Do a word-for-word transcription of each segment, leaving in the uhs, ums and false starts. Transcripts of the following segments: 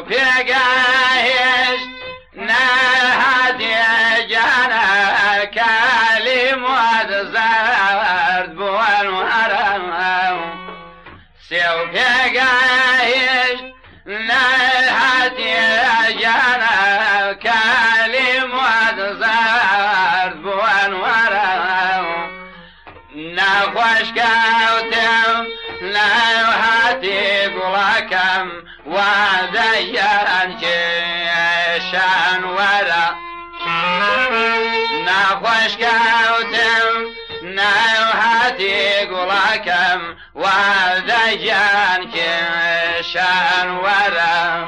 پیگاهش نهادی جانا کلمات زرد بوان ورم سیو پیگاهش نهادی جانا کلمات زرد بوان ورم نخوش کوتم نهادی گلکم ودیان کشان ورا نخوش کوتم نهادی گلکم ودیان کشان ورا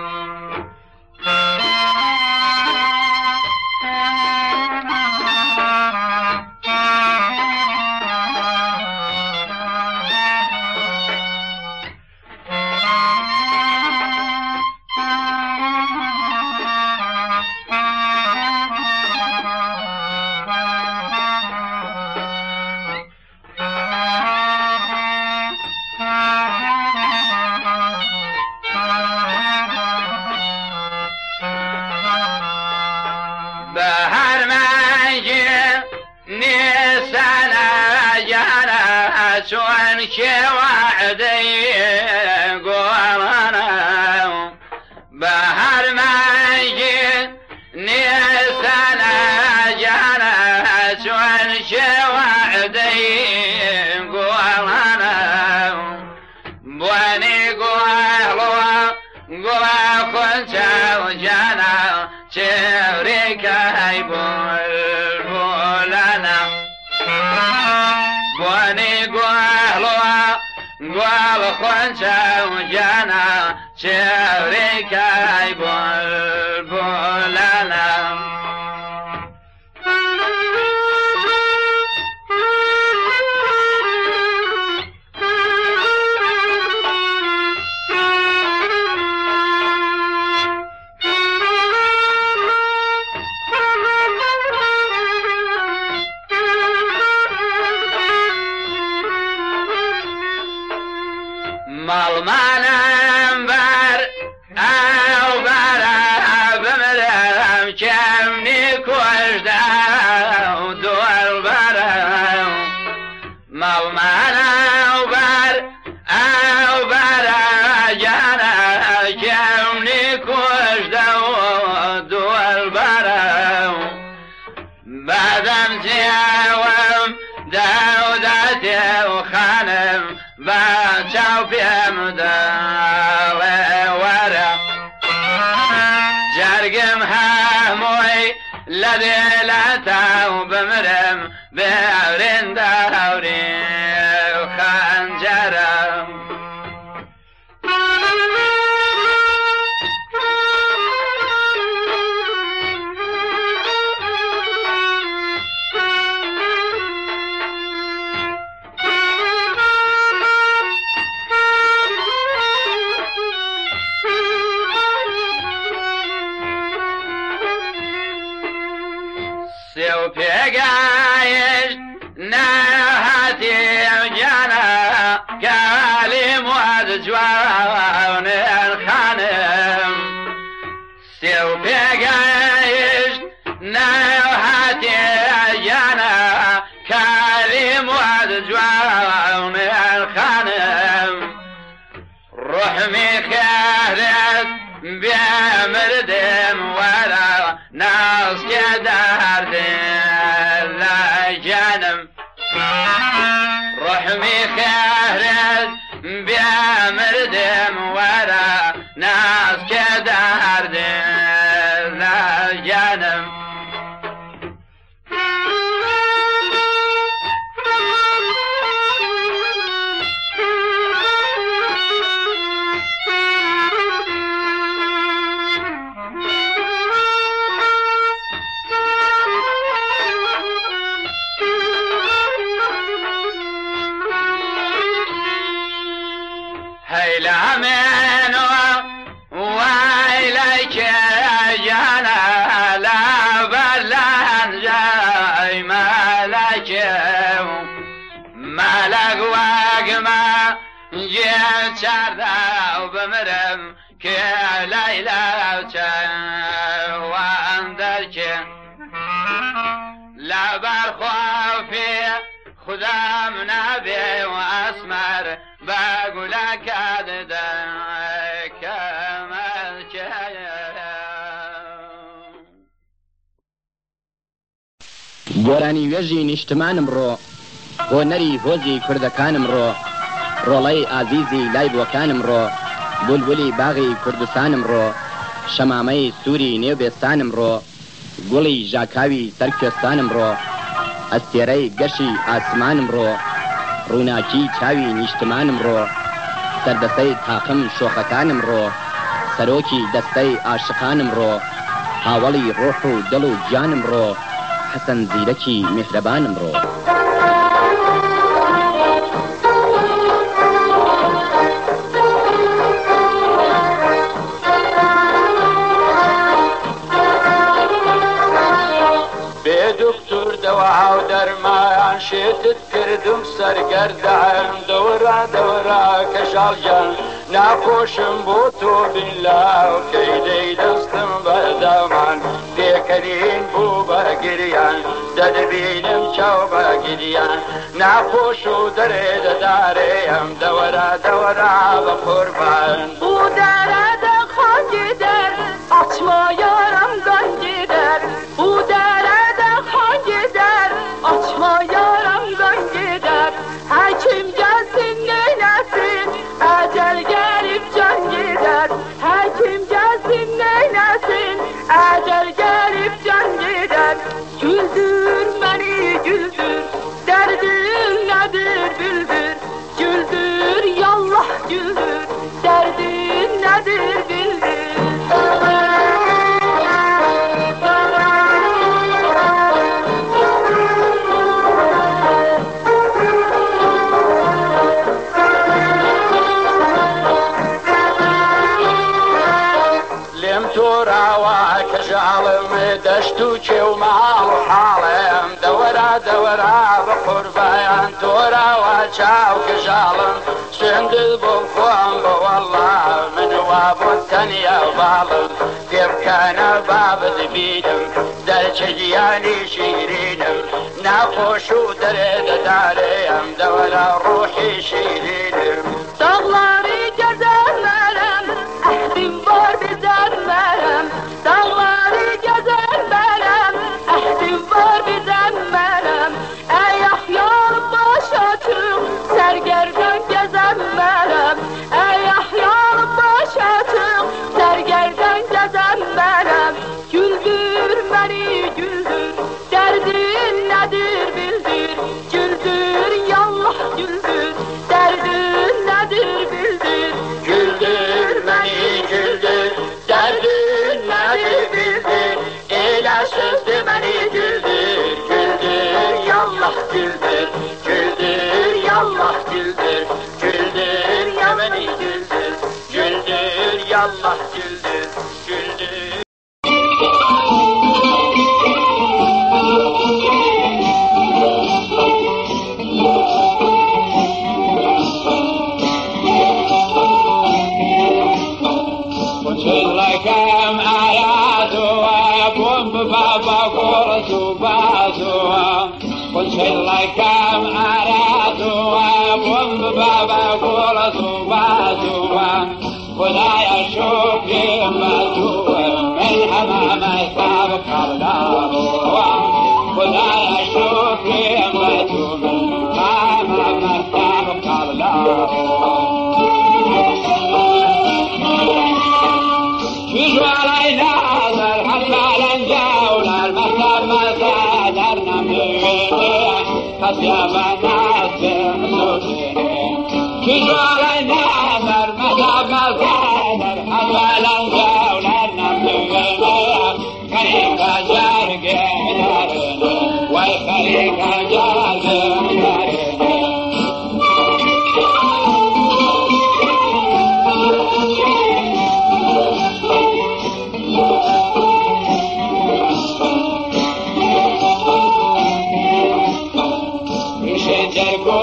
بهر منجی نیسان جانا چون که وعدی گوانا بهر منجی نیسان جانا چون که وعدی گوانا بوانی گوالو گوال خونچاو جانا چهره که بول بولنا بوانی گوالو گوال خونچاو جانا چهره که بول بولنا مال منم بر او برا بمرم چمنی کشدم دور برم مال منم بر او برا جانا چمنی کشدم دور برم بعدم زیوم دودت و خانم بچاو پیم داله ورم جرگم هموی لدلتاو بمرم بورین داوری خنجرم سیو پیگاهش نهادی جانا کلمات جوان خانم سیو پیگاهش نهادی جانا کلمات جوان خانم روح می خیرت بیامردم ورا ناس که درد جانم روح می خیرت بیامردم ورا ناس که درد جانم هيلا منو ويلك جانا لا بلان جاي مالك مالك واقما جيت شردا وبمرم که لیلا چه و اندر که لبر خوافی خودم نبی و اسمر بگوله کده کمل چه گۆرانی وێژی نیشتمانم ڕۆ هۆنەری هۆزی کوردەکانم ڕۆ ڕۆڵەی ئازیزی لای بۆکانم ڕۆ بولبولی باغی کوردستانم ڕۆ شەمامەی سووری نێوبێستانم ڕۆ گوڵی ژاکاوی سەرکوێستانم ڕۆ ئەستێرەی گەشی ئاسمانم ڕۆ ڕووناکی چاوی نیشتمانم ڕۆ سەردەسەی تاقم شۆخەکانم ڕۆ سەرۆکی دەستەی عاشقانم ڕۆ هاوڵی ڕۆح و دڵ و گیانم ڕۆ حەسەن زیرەکی میهرەبانم ڕۆ دکتور دوا و درمان شێتت کردم سەرگەردان دەوەرا دەوەرا کەژاڵ جان ناخۆشم بۆ تۆ بیلاو کەی دەی دەستم بەردەمان پێکەرین بوو بە گریان دەدەبینم چاو بە گریان ناخۆش و دەرێ دەدارێم دەوەرا دەوەرا بە قوربان بوو دەرە دەخۆنگی دەر ئاچما یارم گەنگی دەر بوو دەرە gider, açma yaram ben gider. Hekim gelsin neylesin, ecel gelip can gider. Hekim gelsin neylesin, ecel gelip can gider. Güldür beni güldür, derdin nedir bildir. Güldür yallah güldür, derdin nedir bildir. کەژاڵم دەشت و کێ و ماڵ و حاڵم دەوەرا دەوەرا بە قوربایان تۆراوە چاو کەژاڵم سندل بۆ خۆم بەوەڵا من وا بۆ تەنیا باڵم پێ بکەنە بابت بینم دەرچە گیانی شیرینم ناخۆش و دەرێ دەدارێم دەوەرا ڕوحی شیرینم داغڵاری گەزەرمەرم ئەحدیم بار بزەرمەرم داغڵاری گەزەرمەرم ئەحدیم بار بزەرمەرم ئەی ئەحیار باشە چوو سەرگەردان گەزەرمەرم ئەی ئەحیار باشە چوو سەرگەردان گەزەرمەرم güldür beni güldür derdin nedir bildir güldür yallah güldür derdin nedir bildir güldür beni güldür derdin nedir bildir elə sözdü beni güldür güldür yallah güldür güldür yallah güldür güldür ya beni güldür güldür yallah güldür güldür. لكم آياتها بوم بابا قرصوا بازوا قل لكم آياتها بوم بابا قرصوا بازوا ولا يشوف يمتوا من حمام سابق الداروا ولا يشوف يمتوا من حمام سابق الداروا شو علينا الحفلة الجولة المكتب مسادرنا من خصيام الناس شو علينا المكتب مسادر الحفلة الجولة من خليك جارك دارنا وخليك جارك دارنا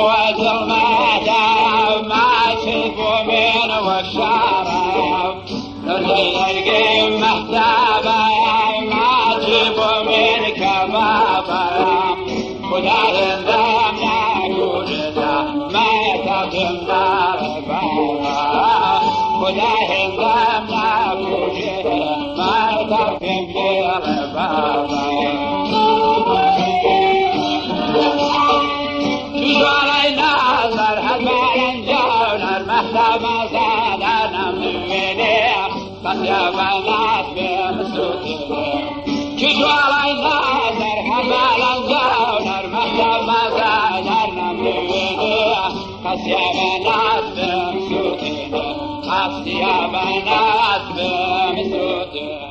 الشارع هندام نگوشتا مایتابم دار بابا خدا هندام نگوشتا مایتابم دار بابا جوالای نظر هزاران جانر مهتاب زادانم بینه پس یا بنات بمسوده جوالای نظر هزاران جانر مهتاب زادانم بینه پس یا بنات بمسوده پس یا بنات بمسوده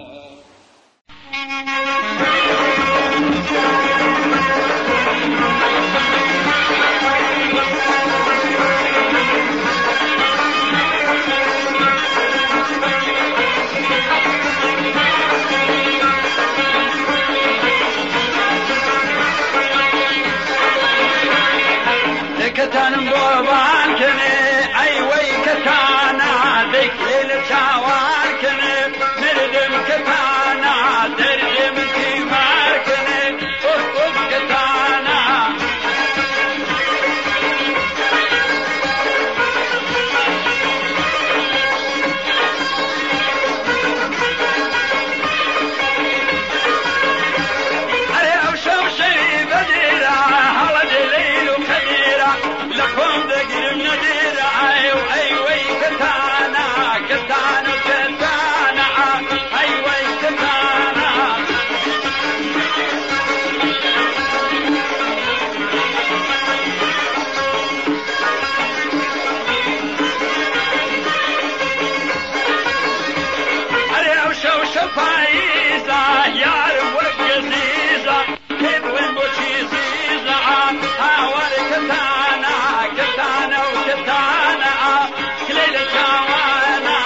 كتان بوبان كني أي وي كتانا ذيك ليلة شوار كني مردم كتانا دردم كيمار كني أف أف كتانا أري أوشو شي بديرة هلد ليل وكبيرة لكم دقيم ندير أيو أيوي كتانا كتانا كتانا أيوي كتانا أريو شو شفايزة يار وقزيزة كيف وين بوشيزيزة هاور كتانا كتانا وكتانا كليلة جوانا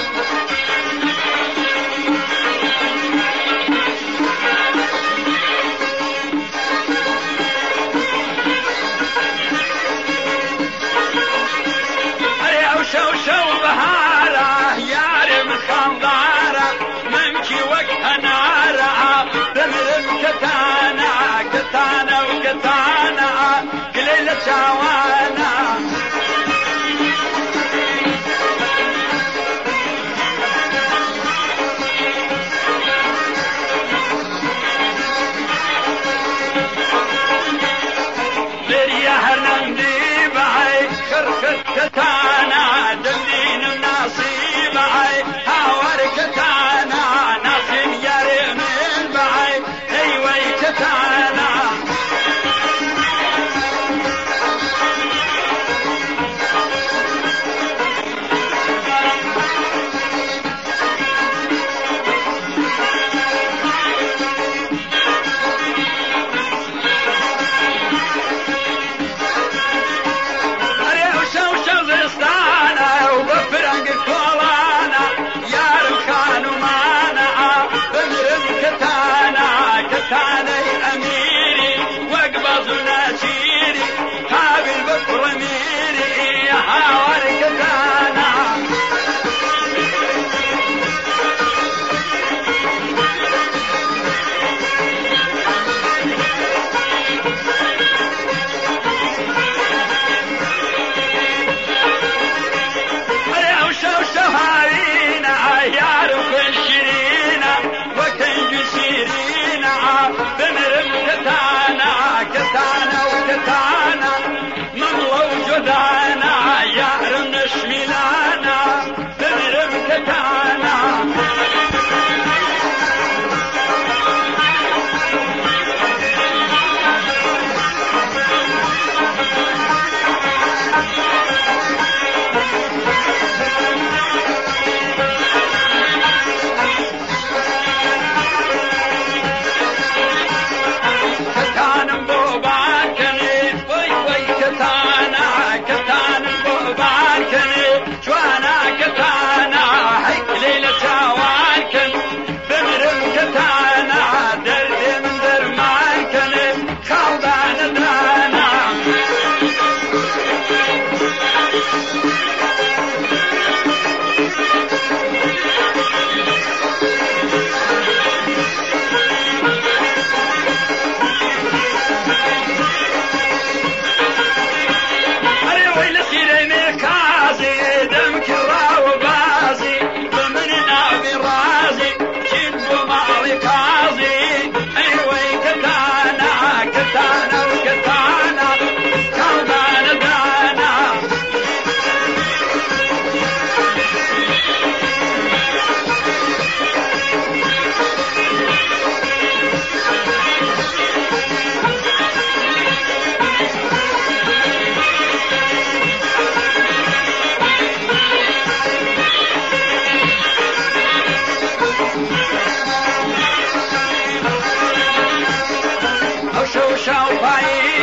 أريو شو شو بهارة ياري مخنظارة ممشي وقتها نارة دمرم كتانا كتانا وكتانا كليلة جوانا بريا هرنندي بعي خرخت كتانا دلين النصيب بعي هاور كتانا ناصين ياري من بعي ايوي كتانا أريو شو شو زستانا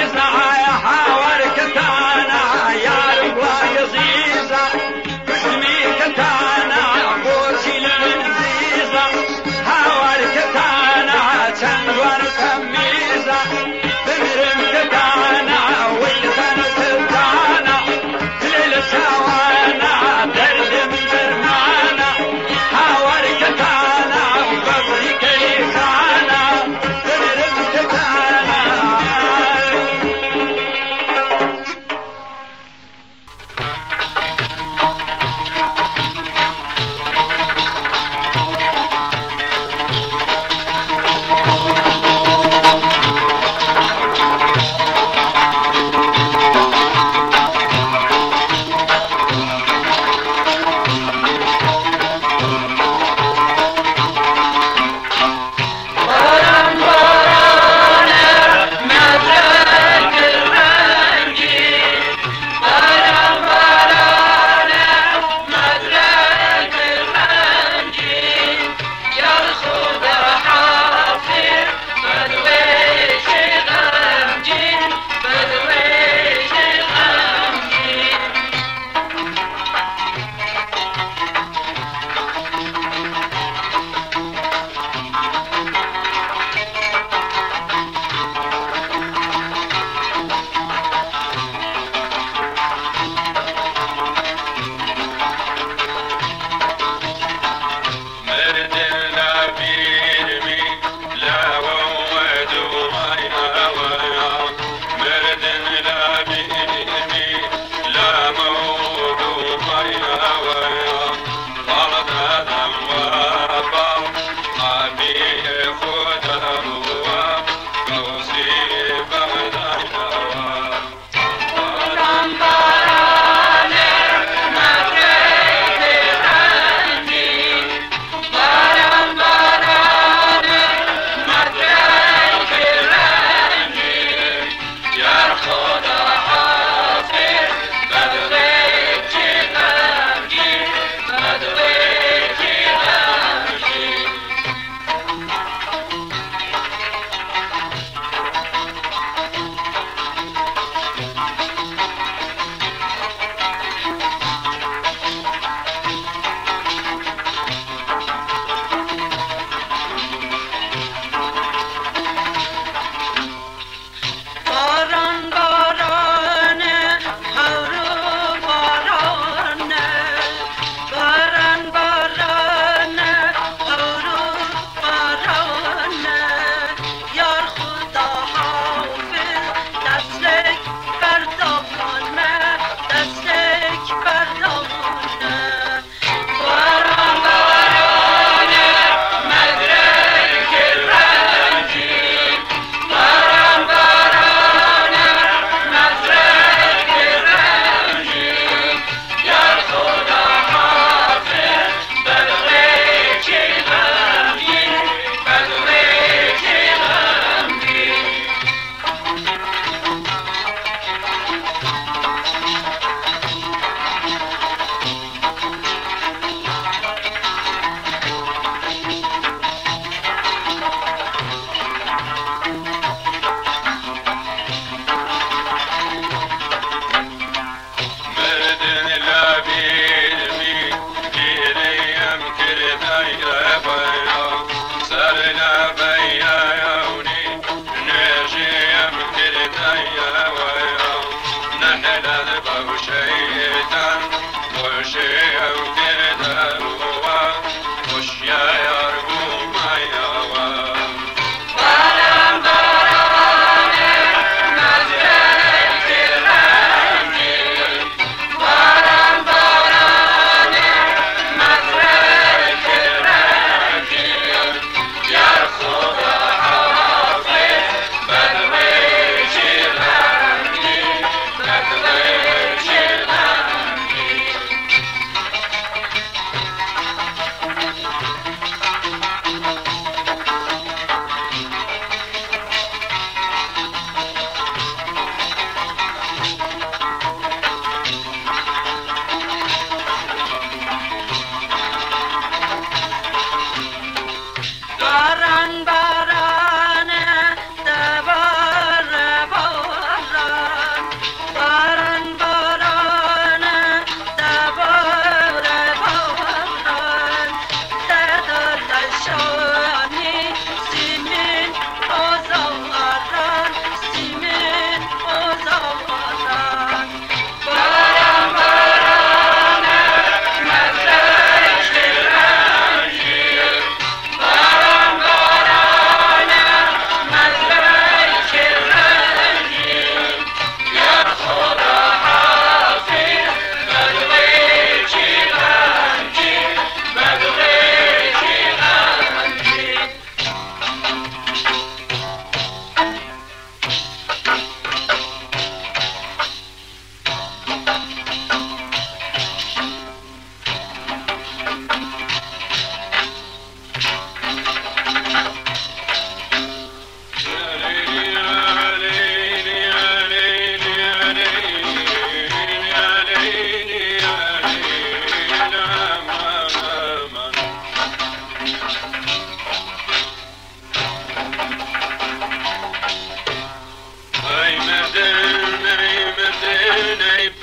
خدا حافظ بدوی چی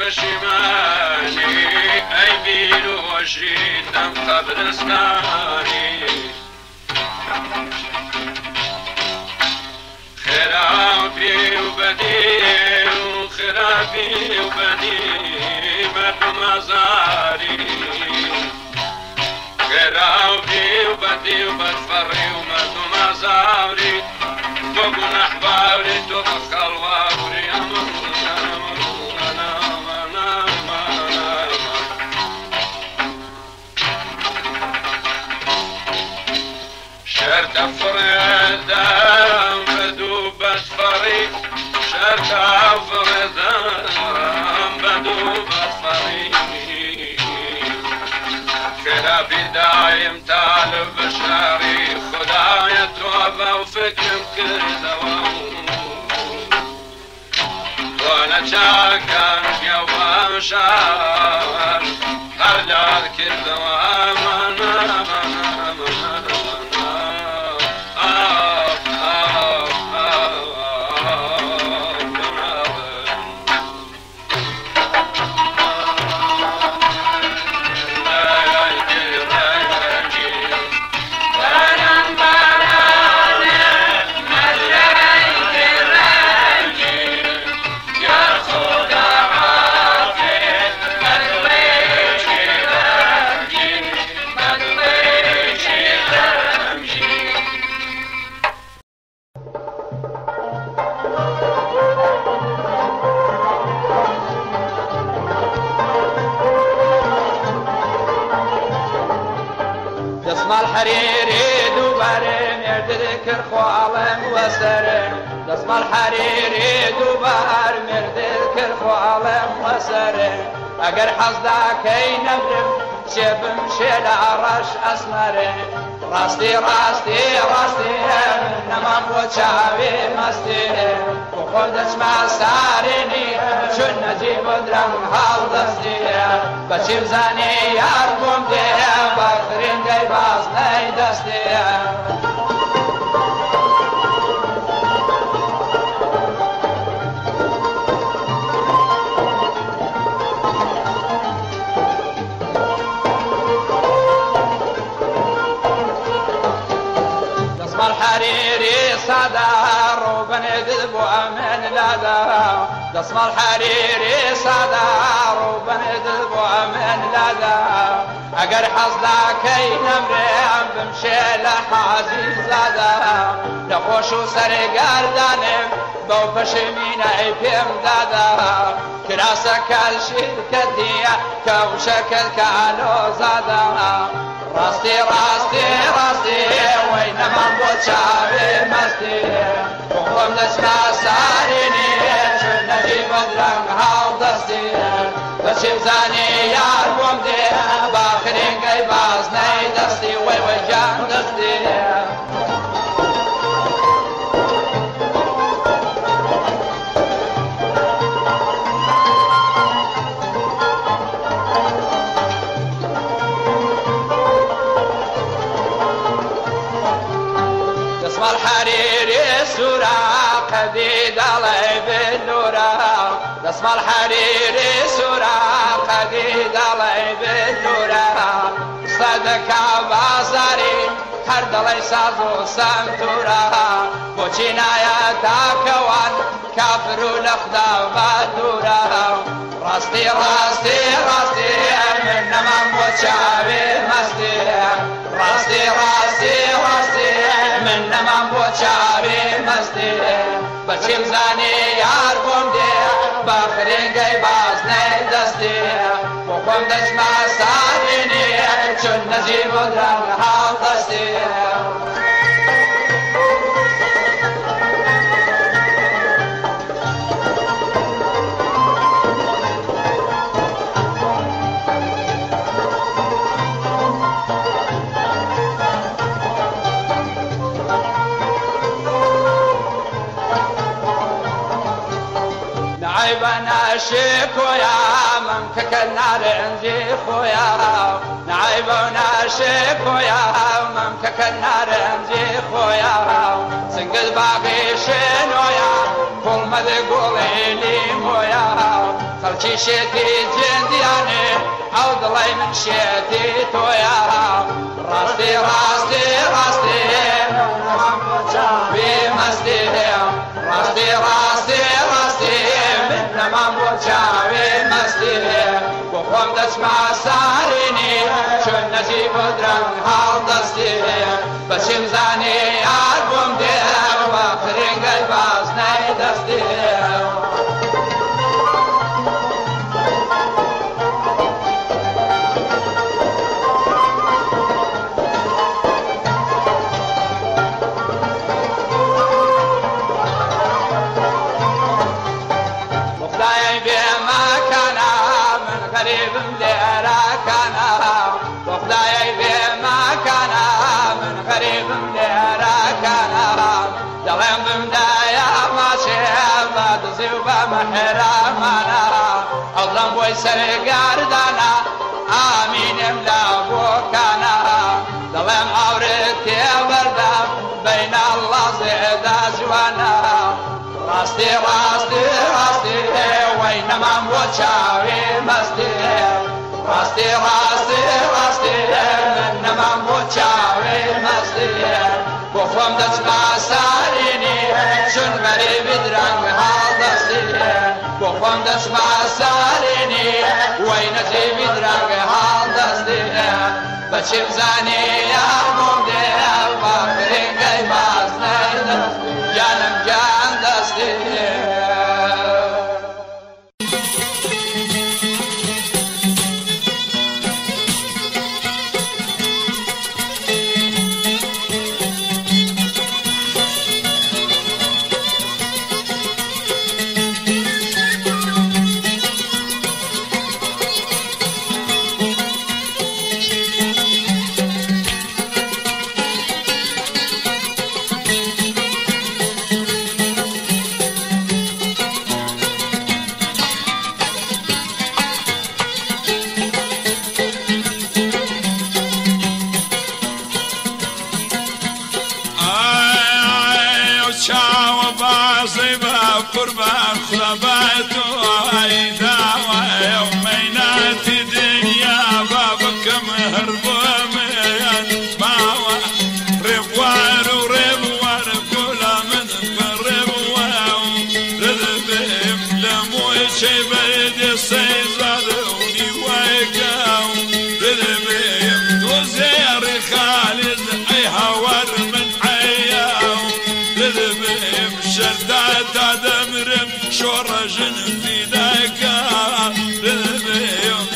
پشیمانی ای بیر و وشیدم قبرستانی خرابی و بدی و خرابی و بدی مردم ازاری خرابی و بدی و بدفری و مردم ازاری تو گناه باری تو بخلواری شرط فردم بدو بدفری شرط فردم بدو بدفری خرابی دایم طالب بشاری خدای توبه و فکرم کردم وانا چاکم گوام شار هر دار کردم آمان الحريري دوبارين يردذكر خوالم وسرين دسم الحريري دوبار مردذكر خوالم وسرين اگر حزداكي نبرم شبم شيل عرش اسمرين راستي راستي راستي نمام وشاوي مستي وخدش ما ساريني شن نجيب درم حال دستي بشير زاني ياركم دي بخرين دي باز ناي دستي الحريري صدر وبنذب ومن لذا دسم الحريري صدر وبنذب ومن لذا اگر حصداكي نمرم بمشي لحازي زادا نخوش سرقردانم بو بشمين ايبيم دادا كراسك الشركتية كوشك الكالو زادا راستي راستي راستي وينما بوشاوي مستي وقوم نسمع ساريني شو نجيب درم هاو دستي بشم زاني يار بومدي باخرين قيباز ناي دستي وي وي جان دستي الحريري سورة قديد علي بالنورة دسم الحريري سورة قديد علي بالنورة صدق بازاري هرد لي سازو سمتورة بوچينا يا تاكوان كافر لخدا بدورة راستي راستي راستي من نمان بوچاوي مستي راستي راستي راستي من نمان بوچاوي مستي بچيم زاني يار بومدي بخرين گي باز ني دستي وقوم دشما ساريني چون نجيب درن حال دستي نعيبنا شكويا ممكك النار انزي خويا نعيبنا شكويا ممكك النار انزي خويا سنقل باقي شنويا كل ما تقولي لي مويا خل هرچی شێتی جێندیانێ ئەو دڵی من شێتی تۆیە ڕاستی ڕاستی ڕاستی بێمەستی ڕاستی ڕاستی ڕاستی من نەمام بۆ چاوێ مەستی بۆ خۆم دەچما سارێنی چۆن نەجی بۆ درەنگ هەڵدەستی بەچیم زانێ یار بۆم دێ بە فرێنگەی باز نەیدەستی غريبم لراكنا وخداي بما كان من غريبم لراكنا دلم بمدايا ما شابا تزيوبا محرامنا أظلم ويسر قاردنا آمين املا بوكنا دلم أورتي بردا بين الله زيدا جوانا راستي راستي راستي وينما موچاوي مستي راستي راستي راستي وينما موچاوي مستي بوفم دچما ساريني شن غريب درنگ هالدستي بوفم دچما ساريني وين جيب درنگ هالدستي بچم زاني يا مودي باخرين گاي باز نه جانم جان دستي قربان خلبات وعيدا ويومينات دنيا بابك مهرب ميان باوا ربوار وربوار كل من بربوار رذبهم لمو شي بيد السيزادوني ويقاو رذبهم وزير خالد اي هوار من عياو رذبهم شردات دمرم شورجن في ذاك رذبهم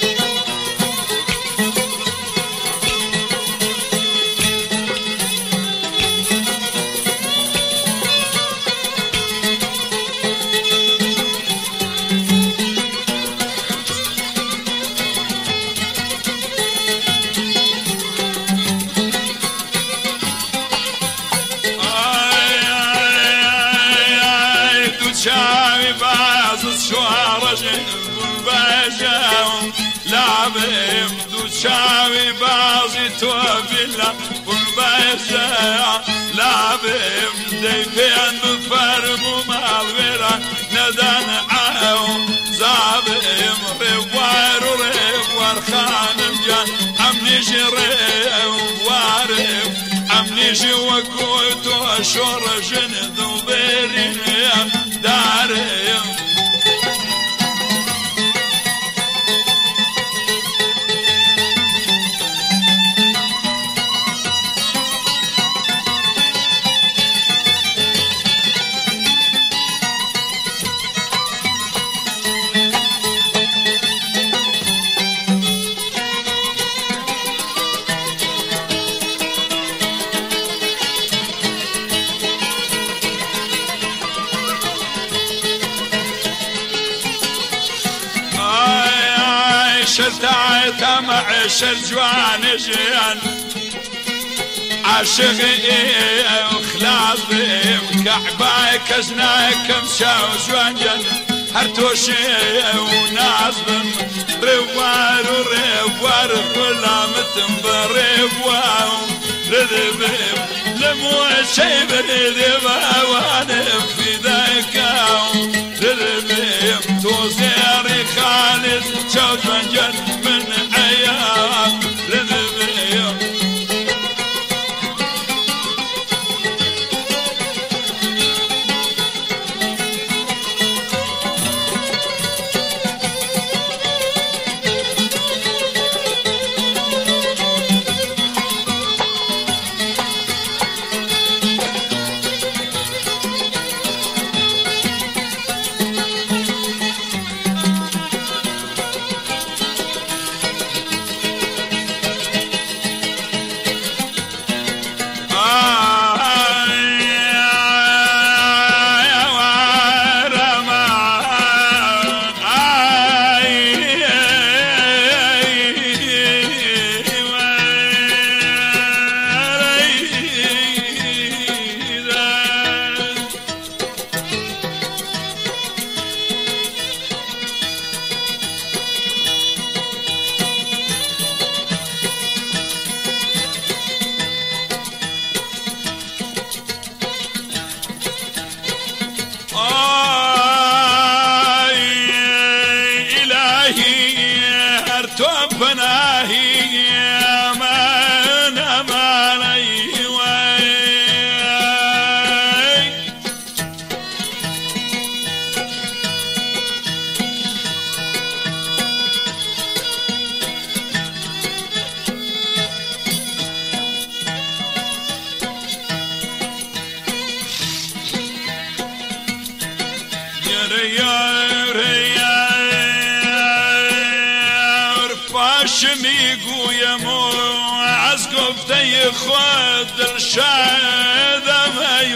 شاوي باز شوارجن بالباجاهم لعبهم دو شاوي بازي توبلا بالباجا لعبهم ديفين بفرمو مالورا ندان عاهم زابهم روار روار خانم جان امنيجي روارهم امنيجي وكوتو شورجن ذوبيرين دارهم شرتعت مع شرجوان جيان عاشقي وخلاص بهم كعباي كزناكم شاو جوان جن هرتوشي ونازبم روار وروار كلها متن بريبوار رذبهم لمو شي برذبا وانا في ذاك رذبهم توزيري چاو جوانجر من عیام ردبیم میگویم و از گفته خود دل شدم ای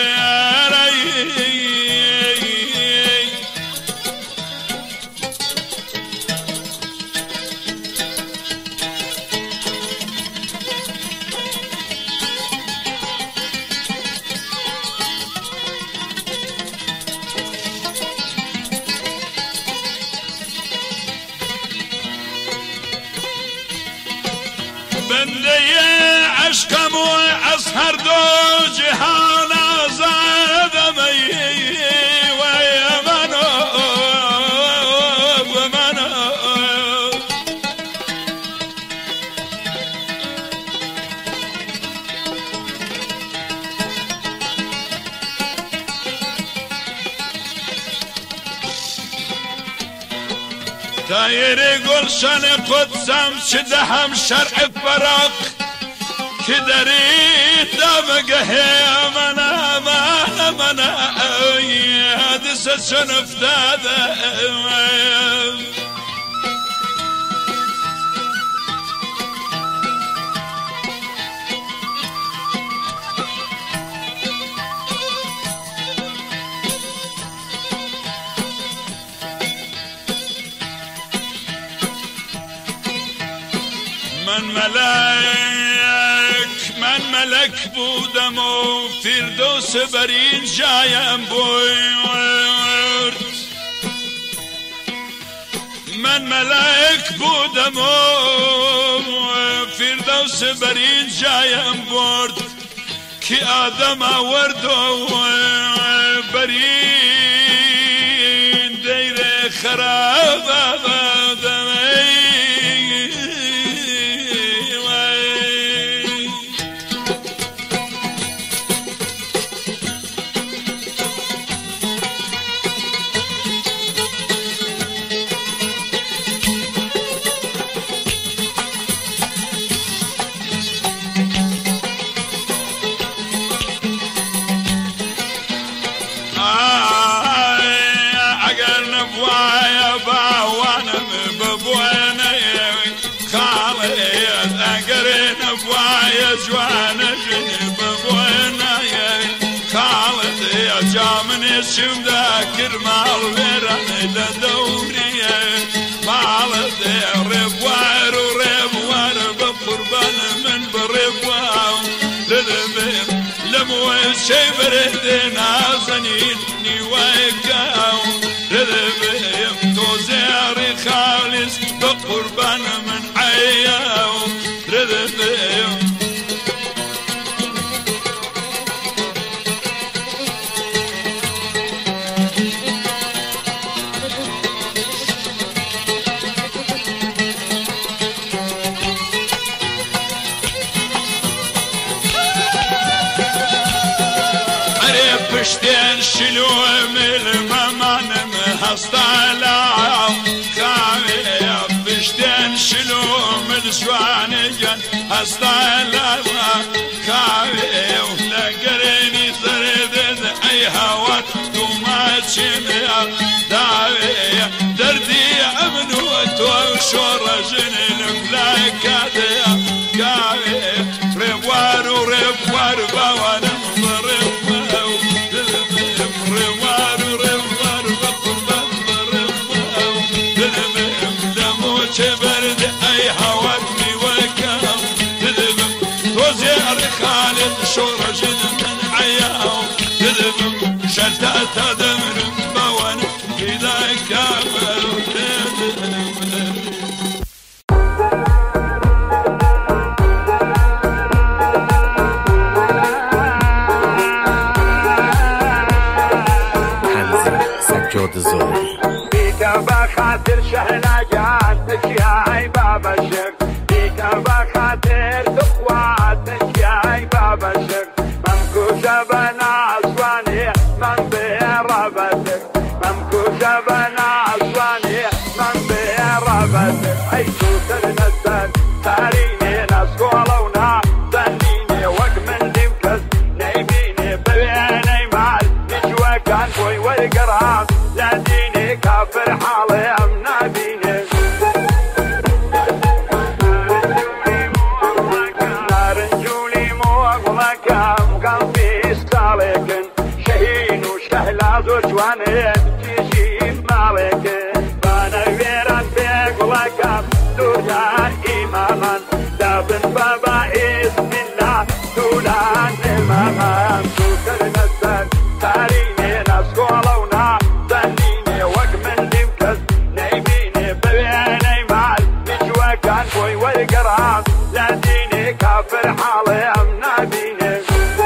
بنده عشقم و از هر دو جهان آزادم ای وای منو و منو دایر گلشن قدسم چه دهم شرع فراق که در این دمگه من من من حدث چون افتاده من ملک من ملک بودم و فردوس بر این جایم برد من ملک بودم و فردوس بر این جایم برد که آدم آورد و بر این دیر خراب آدم جوانا جنب بوينا خالد يا جامن شم ذاكر مال ويران لدوري خالد ربوار وربوار بقربان من بربوار للبير لموي شي بردنا زنيني ويكاو للبير توزيري خالص بقربان من عياو للبير شلو من ممان هستالا خاوي بشتن شلو من سوانيا هستالا خاوي ولا قريني ترد اي هوا دوما تشمع داوي دردي امن وتوشور جنين بلاكات قاوي ريبوار وريبوار باوانا برد اي هواتني وكام تذبم توزير خالد شورج من عياو تذبم شتات دمر بوان كذا كامل حمزة سجاد الزهري بيك بخاطر شهناجاتك يا عي بابا الشك بيك بخاطر اخواتك يا عي بابا الشك ممكوشة بنا اسواني من بيرابتك ممكوشة بنا اسواني من بيرابتك اي توت النسان تاريني ناس قولونا ظنيني وق من دمكس نايميني ببيني مال نجوى كان بوي والقرام زاديني كافر حالي امنا بيني نارنجولي موغلك مقام في استالكن شهين وشهلا زوجواني تيجي مالكن بانا ويران بيقلك دوريان إيمامان دابن بابا اسم الله دولان إمامان سوكر نسان تاريني ناس قولونا ظنيني وق من دمكس نايميني ببيني مال نجوى كان بوي والقرام زاديني كافر حالي امنا بيني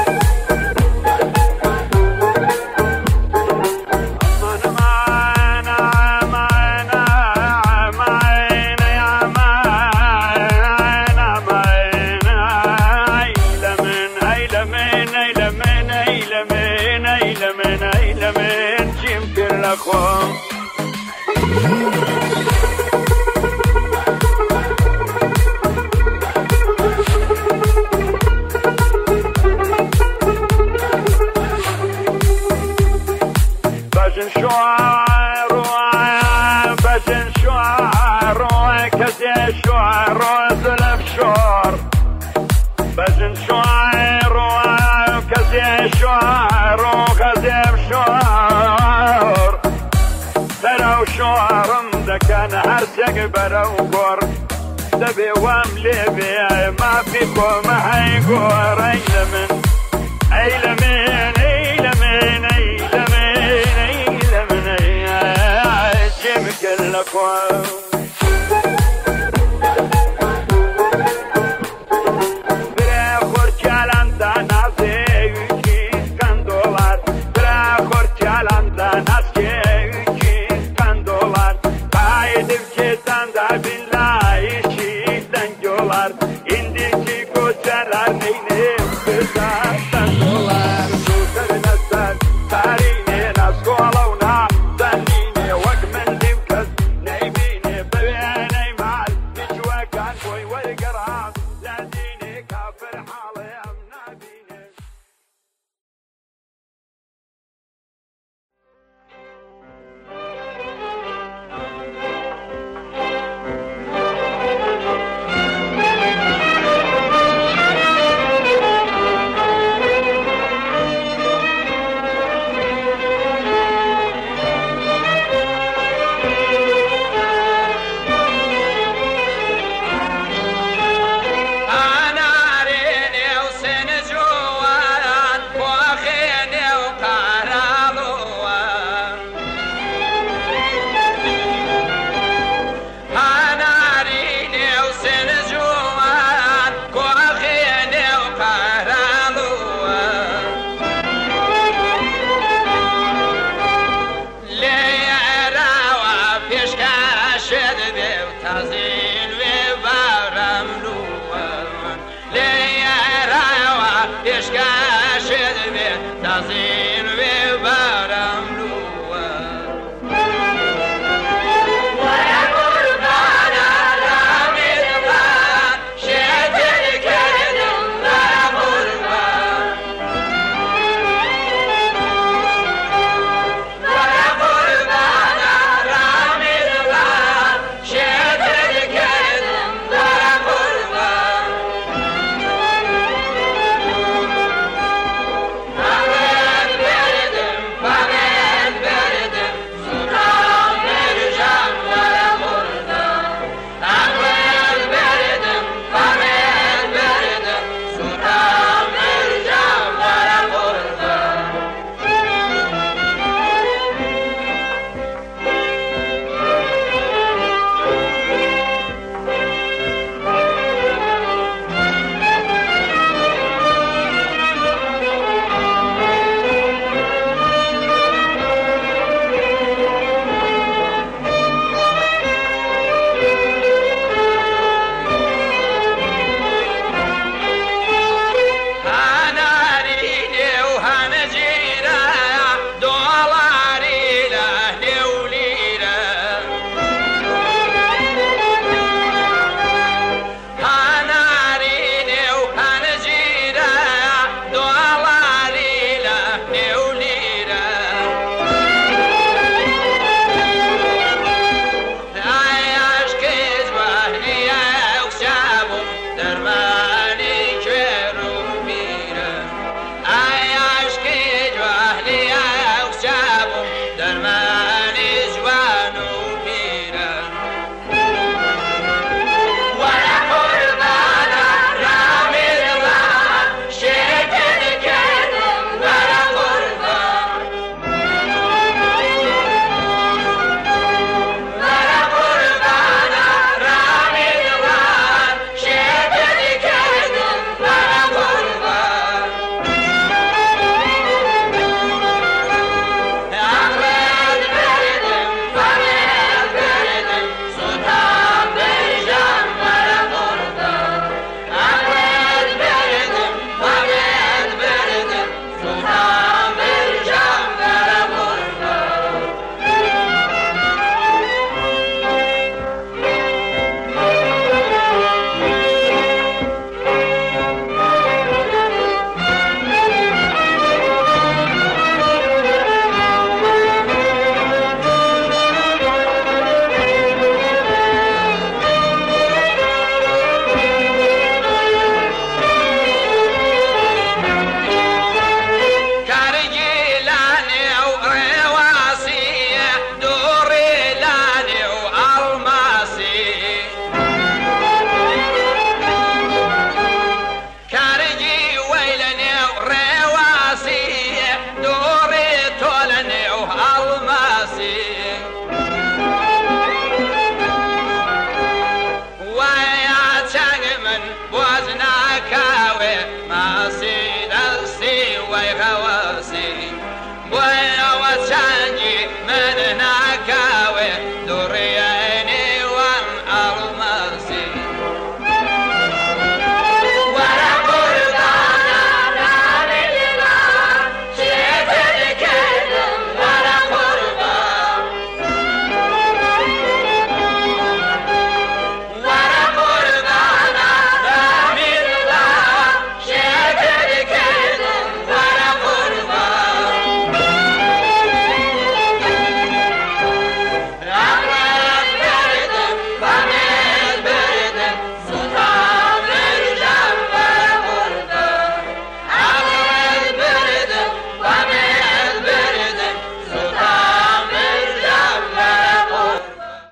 بجن شعر بجن شعر كذا شعر زلف شعر بجن شعر كذا شعر كذا شعر ترى شعر دكان عرسك برو قر تبي واملي بي ما فيكم هيقور ايلمن ايلمن ايلمن ايلمن ايلمن ايلمن جيم كل اخوان